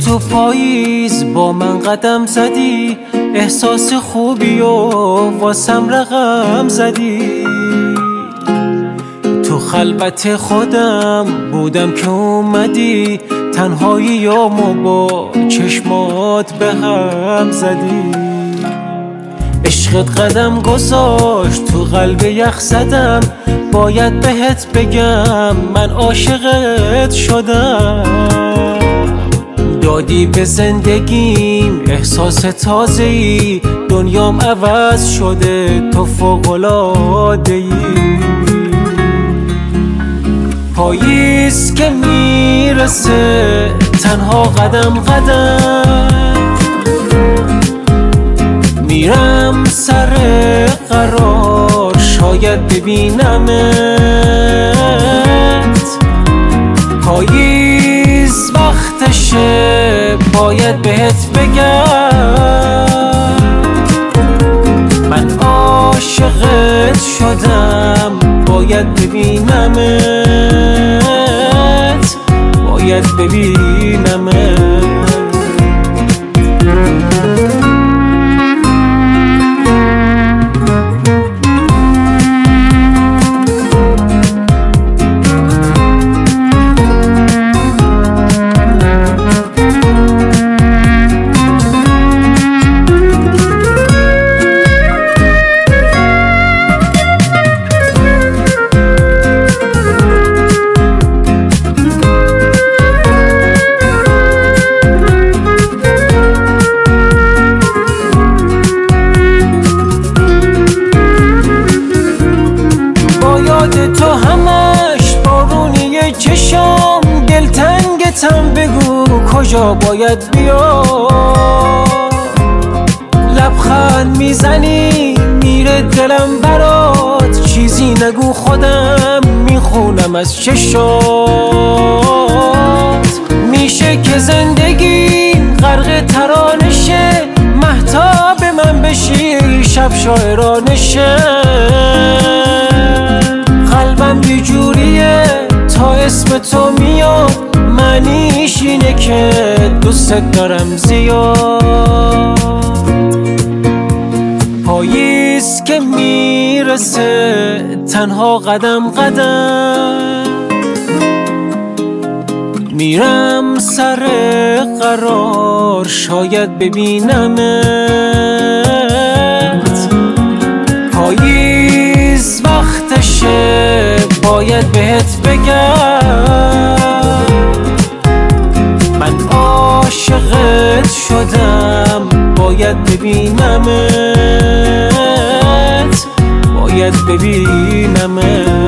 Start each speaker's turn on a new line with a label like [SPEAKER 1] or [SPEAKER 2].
[SPEAKER 1] تو پاییز با من قدم زدی، احساس خوبی و واسم رقم زدی. تو خلوت خودم بودم که اومدی، تنهاییامو با چشمات به هم زدی. عشقت قدم گذاشت تو قلب یخ زدم، باید بهت بگم من عاشقت شدم. دادی به زندگیم احساس تازه‌ای، دنیام عوض شده تو فوق‌العاده‌ای. پاییز که میرسه تنها قدم قدم، میرم سر قرار شاید ببینمت. پاییز وقتشه باید بهت بگم من عاشقت شدم، باید ببینمت، باید ببینمت. تو همش بارونی چشام، دلتنگتم بگو کجا باید بیا. لبخند میزنی میره دلم برات، چیزی نگو خودم میخونم از چشات. میشه که زندگی غرق ترانشه، مهتاب من بشی شب شاعرانشه. قلبم یه جوریه تا اسم تو میاد، معنیش اینه که دوست دارم زیاد. پاییز که میرسه تنها قدم قدم، میرم سر قرار شاید ببینمت. پاییز وقتشه باید بهت بگم من عاشقت شدم، باید ببینمت، باید ببینمت.